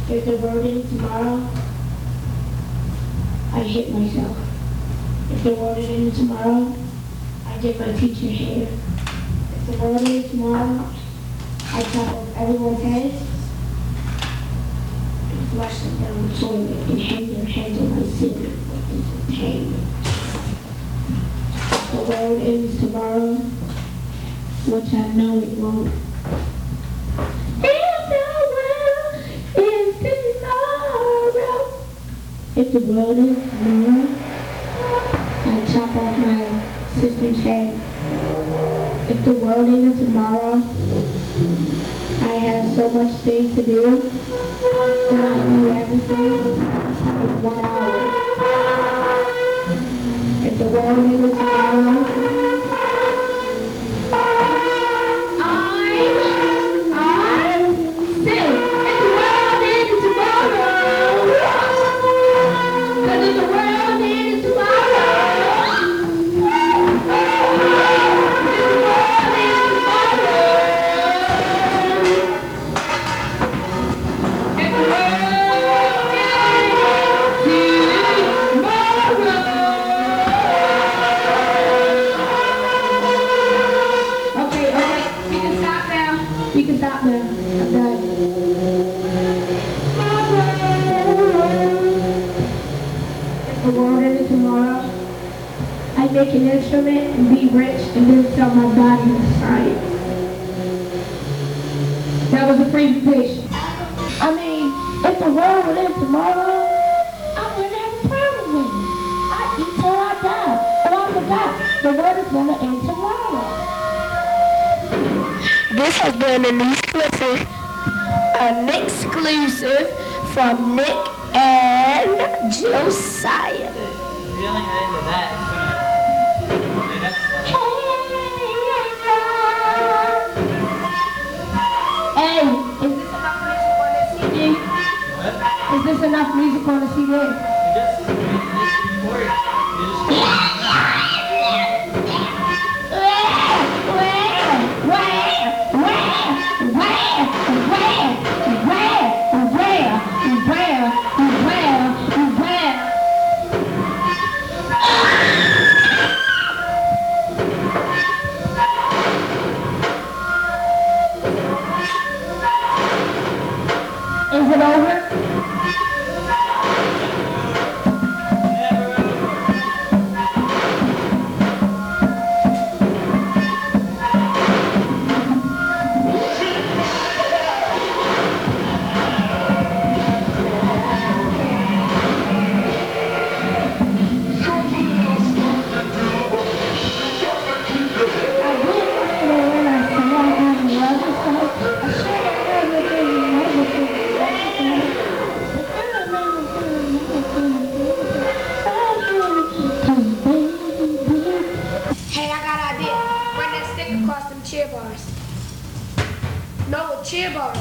If the world ended tomorrow, I'd hit myself. If the world ended tomorrow, I'd get my teacher hair. If the world ended tomorrow, I'd chop off everyone's heads and flush them down the toilet and hang their heads on my ceiling for entertainment. If the world ends tomorrow, which I know it won't. If the world ends tomorrow, if the world ends tomorrow, I chop off my sister's head. If the world ended tomorrow, I have so much things to do that I do everything in 1 hour. If the world ended tomorrow, make an instrument and be rich and then sell my body to science. That was a presentation. I mean, if the world would end tomorrow, I wouldn't have a problem with it. I'd eat till I die. But I forgot, the world is going to end tomorrow. This has been an exclusive from Nick and Josiah. Feeling into that. Is this enough music on the CD? Is it over? Cheer bars. No, cheer bars.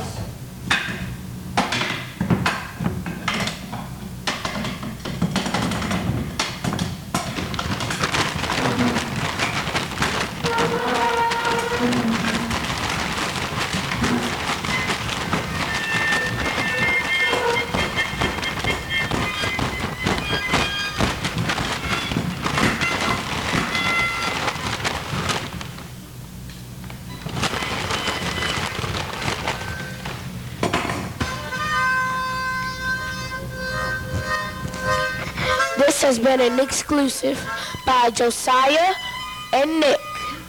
This has been an exclusive by Josiah and Nick.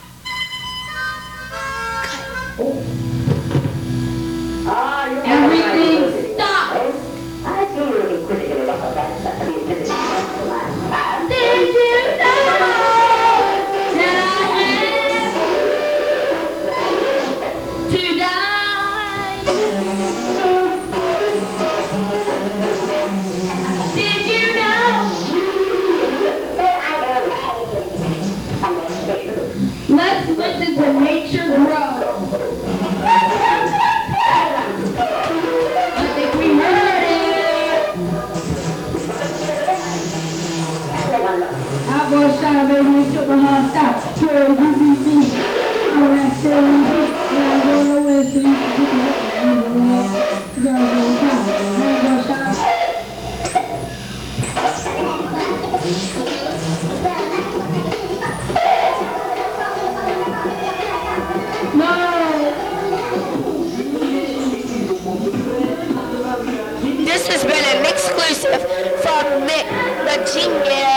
Everything stops. Did you know that I had to die? Did you know? girls on top. Wanna go shop? No! This has been an exclusive from Mick the Genius.